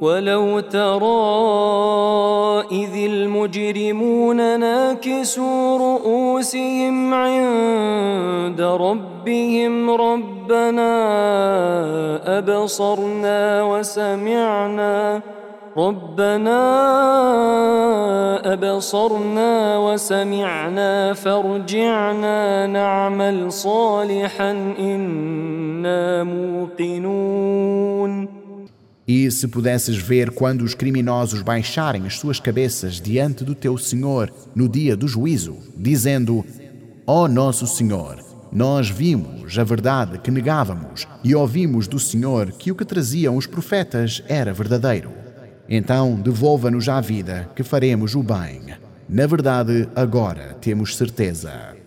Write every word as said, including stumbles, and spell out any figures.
ولو ترى إذ المجرمون ناكسوا رؤوسهم عند ربهم ربنا أبصرنا وسمعنا ربنا أبصرنا وسمعنا فارجعنا نعمل صالحا إنا موقنون. E se pudesses ver quando os criminosos baixarem as suas cabeças diante do teu Senhor no dia do juízo, dizendo: ó nosso Senhor, nós vimos a verdade que negávamos e ouvimos do Senhor que o que traziam os profetas era verdadeiro. Então devolva-nos à vida que faremos o bem. Na verdade, agora temos certeza.